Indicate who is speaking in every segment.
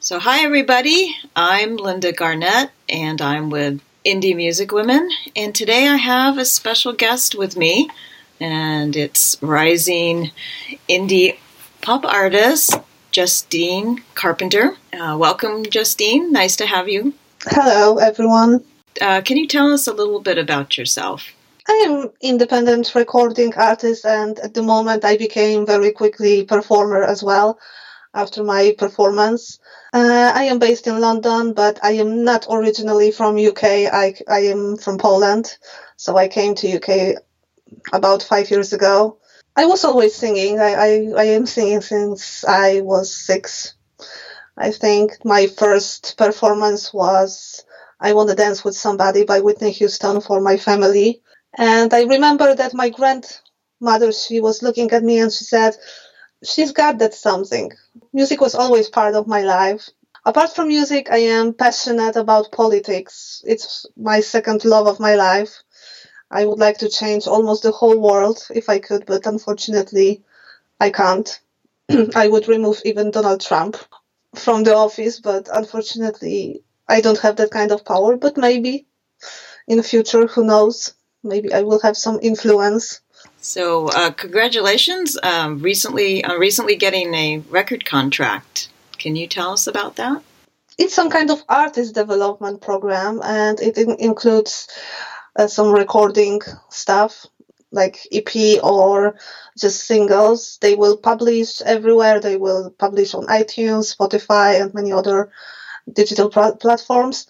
Speaker 1: So hi everybody, I'm Linda Garnett and I'm with Indie Music Women, and today I have a special guest with me, and it's rising indie pop artist Justine Carpenter. Welcome, Justine. Nice to have you.
Speaker 2: Hello, everyone.
Speaker 1: Can you tell us a little bit about yourself?
Speaker 2: I am independent recording artist, and at the moment I became very quickly performer as well after my performance. I am based in London, but I am not originally from UK. I am from Poland, so I came to UK about 5 years ago. I was always singing. I am singing since I was 6. I think my first performance was I Want to Dance with Somebody by Whitney Houston for my family. And I remember that my grandmother, she was looking at me and she said, she's got that something. Music was always part of my life. Apart from music, I am passionate about politics. It's my second love of my life. I would like to change almost the whole world if I could, but unfortunately, I can't. I would remove even Donald Trump from the office, but unfortunately, I don't have that kind of power. But maybe in the future, who knows? Maybe I will have some influence.
Speaker 1: So, congratulations! Recently getting a record contract. Can you tell us about that?
Speaker 2: It's some kind of artist development program, and it includes some recording stuff like EP or just singles. They will publish everywhere. They will publish on iTunes, Spotify, and many other digital platforms.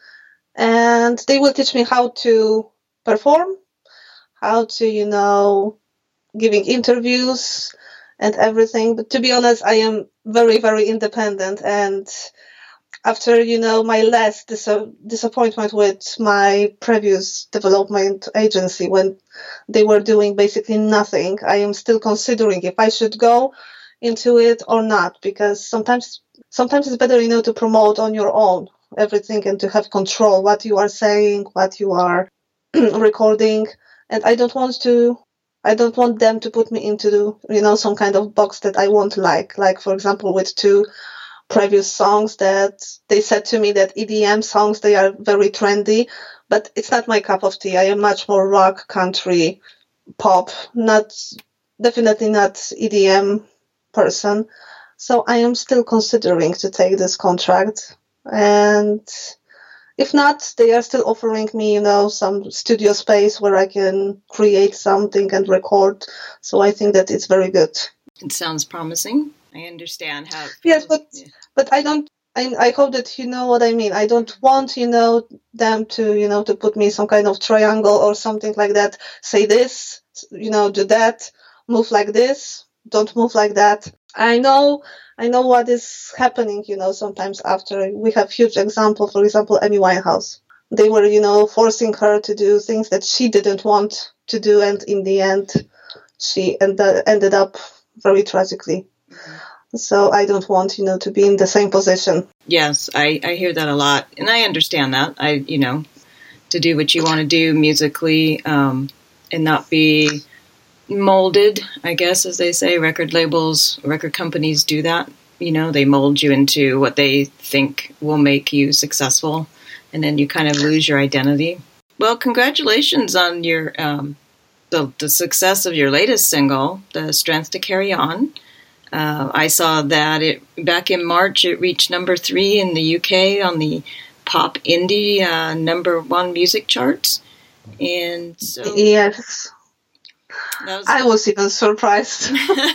Speaker 2: And they will teach me how to perform, how to, giving interviews and everything. But to be honest, I am very, very independent. And after, my last disappointment with my previous development agency, when they were doing basically nothing, I am still considering if I should go into it or not, because sometimes it's better, to promote on your own everything and to have control what you are saying, what you are recording. And I don't want them to put me into, some kind of box that I won't like. Like, for example, with 2 previous songs that they said to me that EDM songs, they are very trendy, but it's not my cup of tea. I am much more rock, country, pop, definitely not EDM person. So I am still considering to take this contract. And if not, they are still offering me, some studio space where I can create something and record. So I think that it's very good.
Speaker 1: It sounds promising. I understand how it feels.
Speaker 2: Yes, but I hope that you know what I mean. I don't want, them to, to put me in some kind of triangle or something like that. Say this, do that, move like this, don't move like that. I know what is happening, sometimes after. We have huge example, for example, Amy Winehouse. They were, forcing her to do things that she didn't want to do, and in the end, she ended up very tragically. Mm-hmm. So I don't want, to be in the same position.
Speaker 1: Yes, I hear that a lot, and I understand that. To do what you want to do musically, and not be molded, I guess, as they say. Record labels, record companies do that. They mold you into what they think will make you successful, and then you kind of lose your identity. Well, congratulations on your the success of your latest single, The Strength to Carry On. I saw that back in March it reached number 3 in the UK on the pop indie number 1 music charts. And so
Speaker 2: yes, I was even surprised.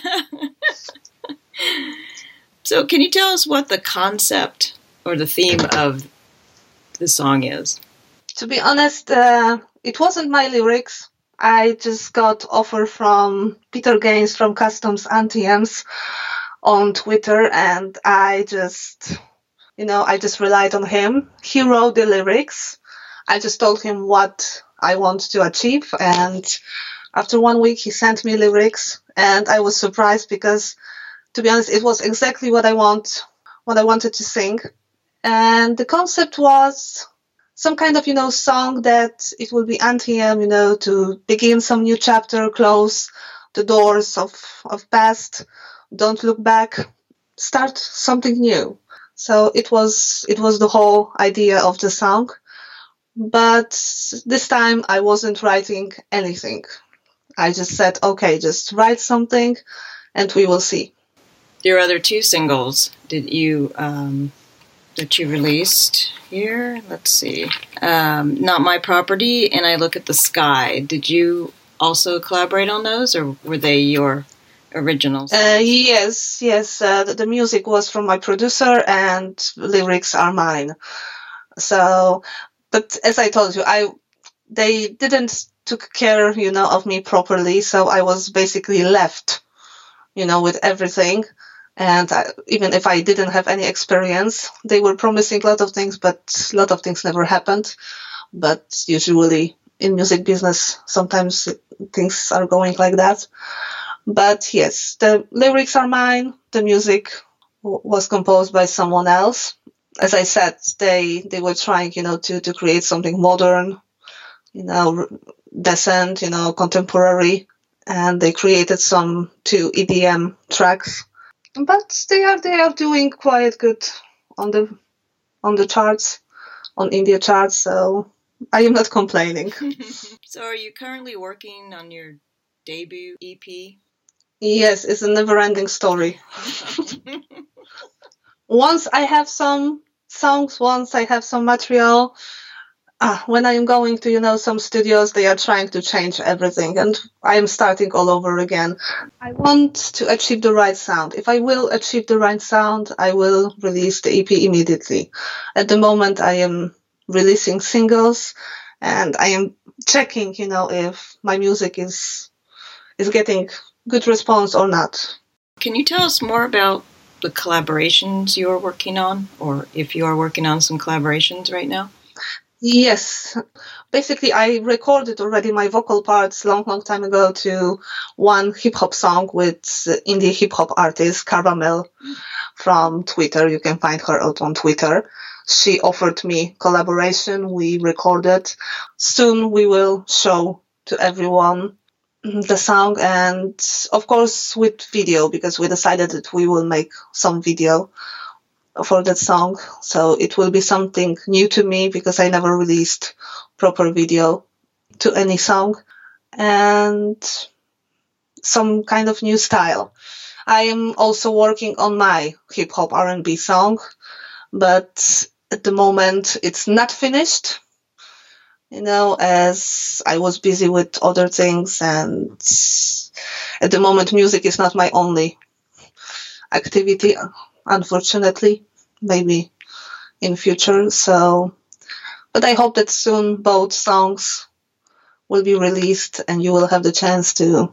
Speaker 1: So can you tell us what the concept or the theme of the song is?
Speaker 2: To be honest, it wasn't my lyrics. I just got offer from Peter Gaines from Customs Anthems on Twitter, and I just relied on him. He wrote the lyrics. I just told him what I want to achieve, and after 1 week he sent me lyrics, and I was surprised because, to be honest, it was exactly what I wanted to sing. And the concept was some kind of, song that it will be anthem, to begin some new chapter, close the doors of past, don't look back, start something new. So it was the whole idea of the song. But this time I wasn't writing anything. I just said, okay, just write something and we will see.
Speaker 1: Your other two singles that you released here, let's see, Not My Property and I Look at the Sky. Did you also collaborate on those, or were they your originals?
Speaker 2: Yes. The music was from my producer and lyrics are mine. So, but as I told you, they didn't took care, of me properly. So I was basically left, with everything. And even if I didn't have any experience, they were promising a lot of things, but a lot of things never happened. But usually in music business, sometimes things are going like that. But yes, the lyrics are mine. The music was composed by someone else. As I said, they were trying, to create something modern, decent, contemporary, and they created some 2 EDM tracks. But they are doing quite good on the charts, on India charts. So I am not complaining.
Speaker 1: So are you currently working on your debut EP?
Speaker 2: Yes, it's a never-ending story. Once I have some songs, once I have some material, when I am going to, some studios, they are trying to change everything and I am starting all over again. I want to achieve the right sound. If I will achieve the right sound, I will release the EP immediately. At the moment, I am releasing singles and I am checking, if my music is getting good response or not.
Speaker 1: Can you tell us more about the collaborations you are working on, or if you are working on some collaborations right now?
Speaker 2: Yes. Basically, I recorded already my vocal parts long time ago to one hip-hop song with indie hip-hop artist Caramel from Twitter. You can find her out on Twitter. She offered me collaboration. We recorded. Soon we will show to everyone the song, and of course with video, because we decided that we will make some video for that song. So it will be something new to me because I never released proper video to any song, and some kind of new style. I am also working on my hip hop R&B song, but at the moment it's not finished, as I was busy with other things, and at the moment music is not my only activity, unfortunately. Maybe in future. So, but I hope that soon both songs will be released and you will have the chance to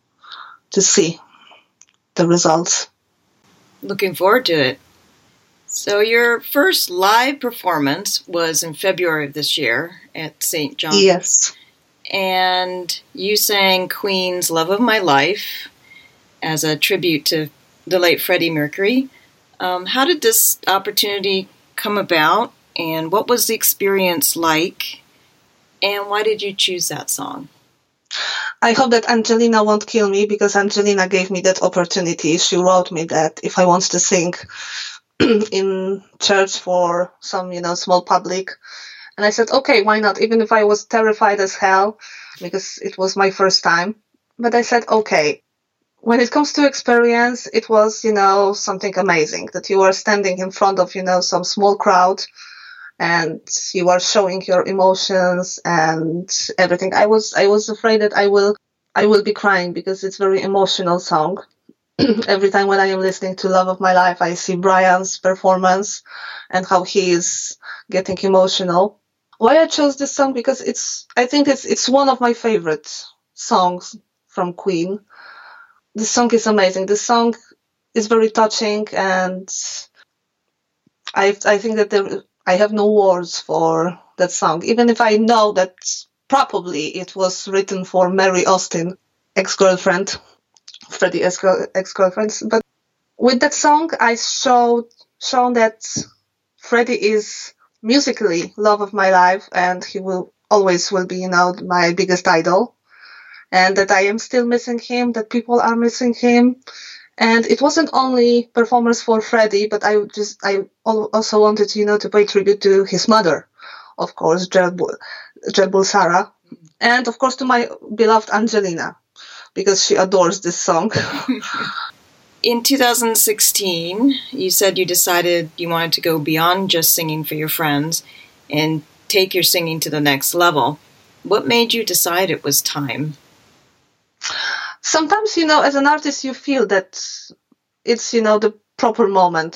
Speaker 2: see the results.
Speaker 1: Looking forward to it. So your first live performance was in February of this year at St. John's.
Speaker 2: Yes.
Speaker 1: And you sang Queen's Love of My Life as a tribute to the late Freddie Mercury. How did this opportunity come about, and what was the experience like, and why did you choose that song?
Speaker 2: I hope that Angelina won't kill me, because Angelina gave me that opportunity. She wrote me that if I want to sing in church for some, small public. And I said, okay, why not? Even if I was terrified as hell, because it was my first time. But I said, okay. When it comes to experience, it was, something amazing, that you are standing in front of, some small crowd and you are showing your emotions and everything. I was afraid that I will be crying because it's a very emotional song. Every time when I am listening to Love of My Life, I see Brian's performance and how he is getting emotional. Why I chose this song? Because I think it's one of my favorite songs from Queen. The song is amazing. The song is very touching, and I think that I have no words for that song. Even if I know that probably it was written for Mary Austin, ex-girlfriend, Freddie's ex-girlfriend. But with that song, I shown that Freddie is musically love of my life, and he will always be, my biggest idol. And that I am still missing him, that people are missing him, And it wasn't only performance for Freddie, but I also wanted, to pay tribute to his mother, of course, Jel Bulsara, and of course to my beloved Angelina, because she adores this song.
Speaker 1: In 2016, you said you decided you wanted to go beyond just singing for your friends and take your singing to the next level. What made you decide it was time?
Speaker 2: Sometimes, as an artist, you feel that it's, the proper moment,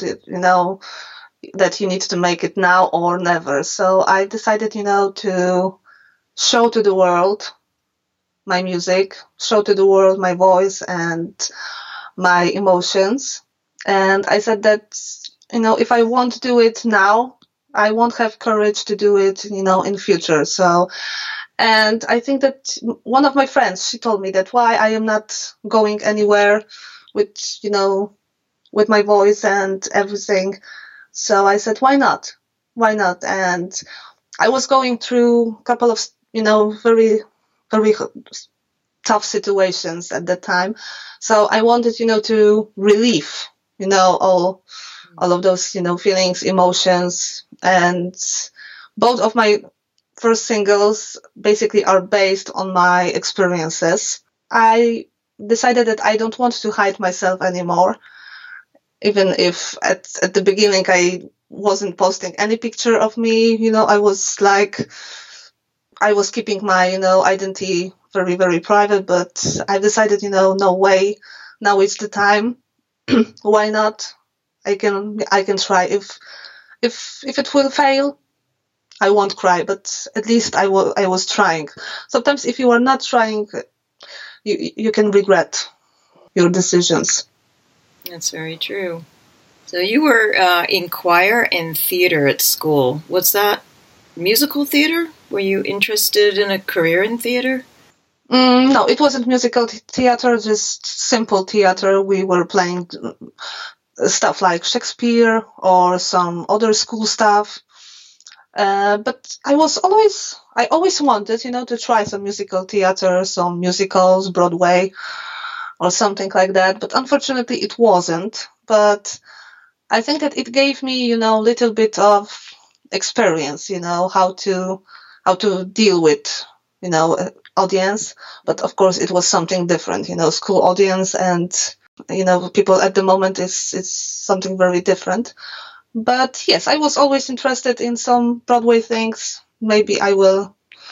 Speaker 2: that you need to make it now or never. So I decided, to show to the world my music, show to the world my voice and my emotions. And I said that, if I won't do it now, I won't have courage to do it, in future. So, and I think that one of my friends, she told me that why I am not going anywhere with, with my voice and everything. So I said, why not? Why not? And I was going through a couple of, very, very tough situations at that time. So I wanted, to relieve, all of those, feelings, emotions. And both of my first singles basically are based on my experiences. I decided that I don't want to hide myself anymore. Even if at the beginning I wasn't posting any picture of me, I was keeping my, identity very, very private, but I decided, no way, now is the time. Why not? I can try. If it will fail, I won't cry, but at least I was trying. Sometimes if you are not trying, you can regret your decisions.
Speaker 1: That's very true. So you were in choir and theater at school. What's that? Musical theater? Were you interested in a career in theater?
Speaker 2: No, it wasn't musical theater, just simple theater. We were playing stuff like Shakespeare or some other school stuff. But I always wanted, to try some musical theater, some musicals, Broadway, or something like that. But unfortunately, it wasn't. But I think that it gave me, a little bit of experience, how to deal with, audience. But of course, it was something different, school audience and, people at the moment is something very different. But yes, I was always interested in some Broadway things. Maybe I will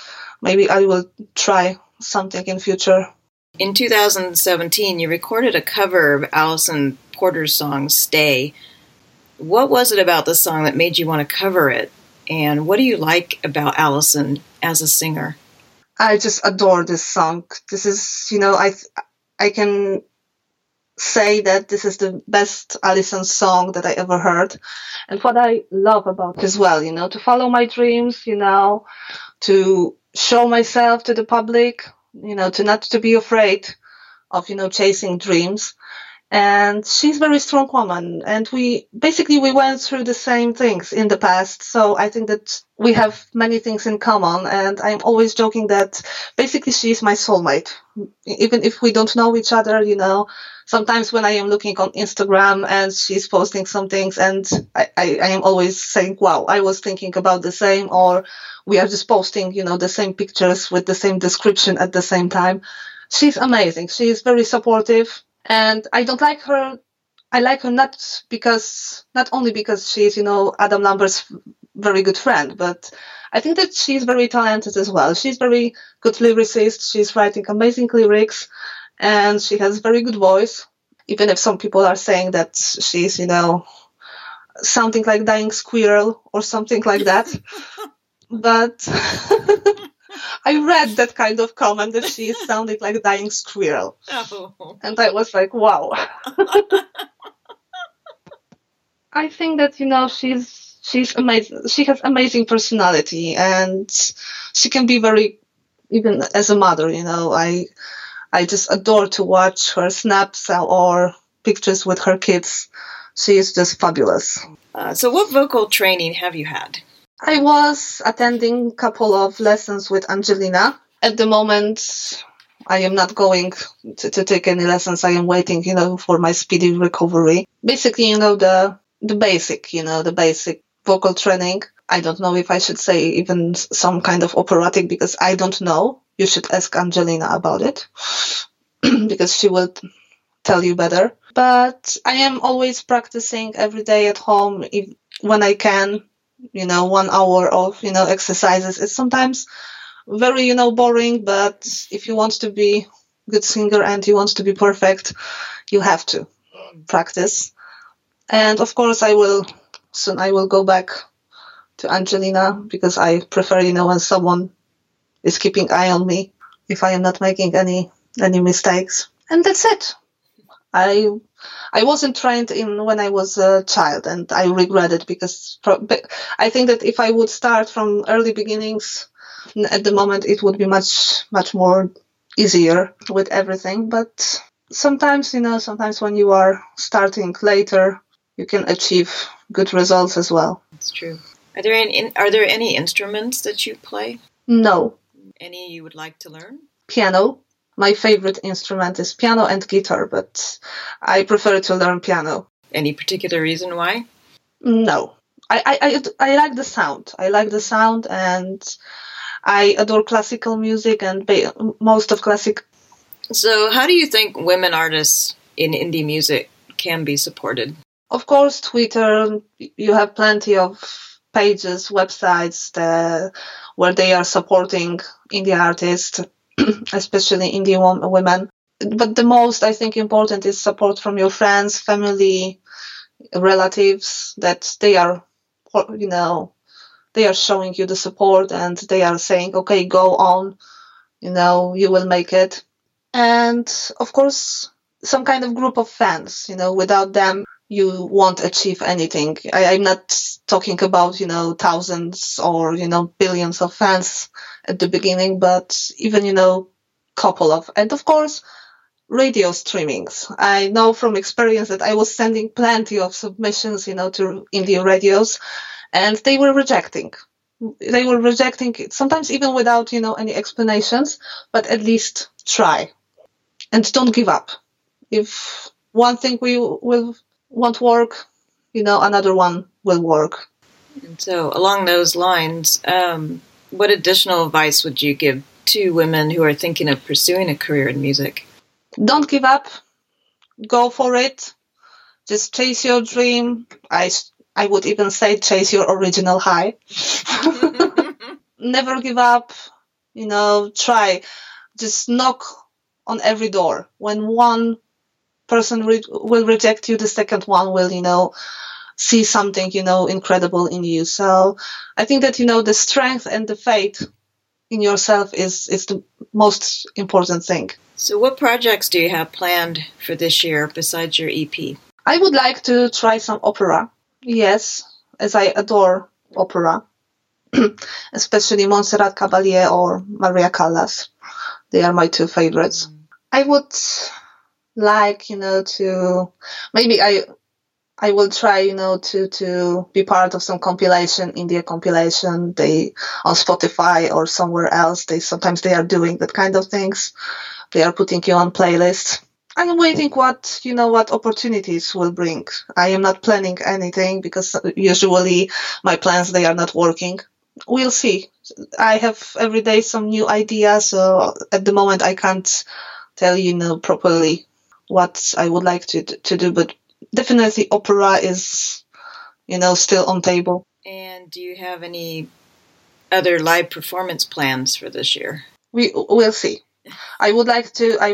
Speaker 2: try something in future.
Speaker 1: In 2017, you recorded a cover of Alison Porter's song, Stay. What was it about the song that made you want to cover it? And what do you like about Alison as a singer?
Speaker 2: I just adore this song. This is, I can say that this is the best Alison song that I ever heard. And what I love about it as well, to follow my dreams, to show myself to the public, to not to be afraid of, chasing dreams. And she's a very strong woman. And we went through the same things in the past. So I think that we have many things in common. And I'm always joking that basically she's my soulmate. Even if we don't know each other, sometimes when I am looking on Instagram and she's posting some things and I am always saying, wow, I was thinking about the same, or we are just posting, the same pictures with the same description at the same time. She's amazing. She's very supportive. And I don't like her. I like her not only because she's, Adam Lambert's very good friend, but I think that she's very talented as well. She's very good lyricist. She's writing amazing lyrics and she has very good voice. Even if some people are saying that she's, sounding like Dying Squirrel or something like that. But I read that kind of comment that she is sounding like Dying Squirrel.
Speaker 1: Oh.
Speaker 2: And I was like, wow. I think that, she's amazing. She has amazing personality and she can be very, even as a mother, I just adore to watch her snaps or pictures with her kids. She is just fabulous.
Speaker 1: So what vocal training have you had?
Speaker 2: I was attending a couple of lessons with Angelina. At the moment, I am not going to take any lessons. I am waiting, for my speedy recovery. Basically, the basic vocal training. I don't know if I should say even some kind of operatic because I don't know. You should ask Angelina about it because she will tell you better. But I am always practicing every day at home when I can, 1 hour of, exercises. It's sometimes very, boring, but if you want to be a good singer and you want to be perfect, you have to practice. And of course, I will go back to Angelina because I prefer, when someone is keeping eye on me, if I am not making any mistakes. And that's it. I wasn't trained when I was a child, and I regret it because I think that if I would start from early beginnings, at the moment it would be much more easier with everything. But sometimes when you are starting later, you can achieve good results as well.
Speaker 1: That's true. Are there any instruments that you play?
Speaker 2: No.
Speaker 1: Any you would like to learn?
Speaker 2: Piano. My favorite instrument is piano and guitar, but I prefer to learn piano.
Speaker 1: Any particular reason why?
Speaker 2: No. I like the sound. I like the sound, and I adore classical music and most of classic.
Speaker 1: So how do you think women artists in indie music can be supported?
Speaker 2: Of course, Twitter, you have plenty of pages, websites where they are supporting indie artists, especially indie women. But the most, I think, important is support from your friends, family, relatives, that they are, they are showing you the support and they are saying, okay, go on, you will make it. And of course, some kind of group of fans, without them, you won't achieve anything. I'm not talking about, thousands or, billions of fans at the beginning, but even, couple of, and of course, radio streamings. I know from experience that I was sending plenty of submissions, to indie radios, and they were rejecting. They were rejecting it, sometimes even without, any explanations, but at least try. And don't give up. If one thing won't work, another one will work.
Speaker 1: And so along those lines, what additional advice would you give to women who are thinking of pursuing a career in music?
Speaker 2: Don't give up. Go for it. Just chase your dream. I would even say chase your original high. Never give up. Try. Just knock on every door. When one person will reject you, the second one will, see something, incredible in you. So I think that, the strength and the faith in yourself is the most important thing.
Speaker 1: So what projects do you have planned for this year besides your EP?
Speaker 2: I would like to try some opera. Yes, as I adore opera, especially Montserrat Caballé or Maria Callas. They are my two favorites. I would like, to maybe I will try, to be part of some compilation, India compilation. They on Spotify or somewhere else. Sometimes they are doing that kind of things. They are putting you on playlists. I am waiting what opportunities will bring. I am not planning anything because usually my plans, they are not working. We'll see. I have every day some new ideas. So at the moment I can't tell you, properly what I would like to do, but definitely opera is, still on table.
Speaker 1: And do you have any other live performance plans for this year?
Speaker 2: We'll see. I would like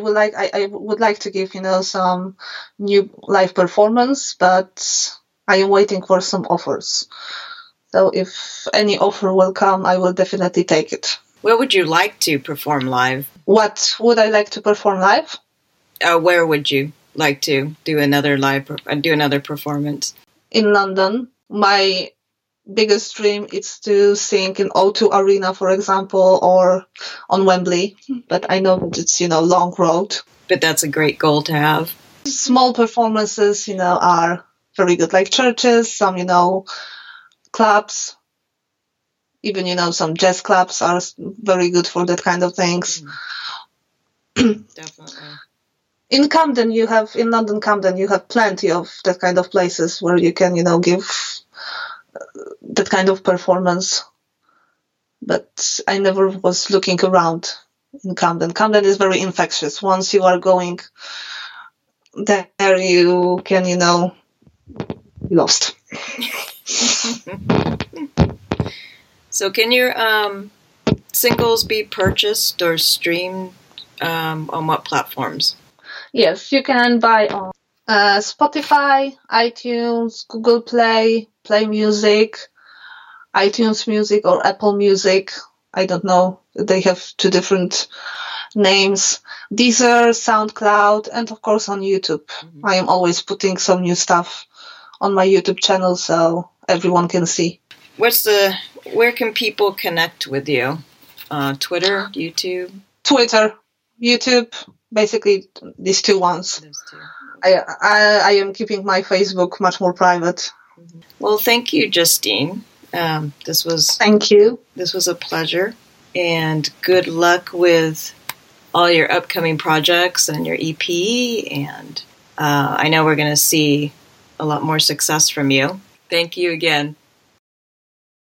Speaker 2: to give, some new live performance, but I am waiting for some offers. So if any offer will come, I will definitely take it.
Speaker 1: Where would you like to perform live?
Speaker 2: What would I like to perform live?
Speaker 1: Where would you like to do another performance?
Speaker 2: In London. My biggest dream is to sing in O2 Arena, for example, or on Wembley. But I know that it's, long road.
Speaker 1: But that's a great goal to have.
Speaker 2: Small performances, are very good, like churches, some, clubs. Even, some jazz clubs are very good for that kind of things.
Speaker 1: Definitely.
Speaker 2: In London Camden, you have plenty of that kind of places where you can, give that kind of performance. But I never was looking around in Camden. Camden is very infectious. Once you are going there, you can, be lost.
Speaker 1: So can your singles be purchased or streamed on what platforms?
Speaker 2: Yes, you can buy on Spotify, iTunes, Google Play, Play Music, iTunes Music, or Apple Music. I don't know. They have two different names. Deezer, SoundCloud, and of course on YouTube. Mm-hmm. I am always putting some new stuff on my YouTube channel so everyone can see.
Speaker 1: Where can people connect with you? Twitter, YouTube?
Speaker 2: Twitter, YouTube, basically these two ones. Those two. I am keeping my Facebook much more private.
Speaker 1: Mm-hmm. Well, thank you, Justine.
Speaker 2: Thank you.
Speaker 1: This was a pleasure, and good luck with all your upcoming projects and your EP. And I know we're going to see a lot more success from you. Thank you again.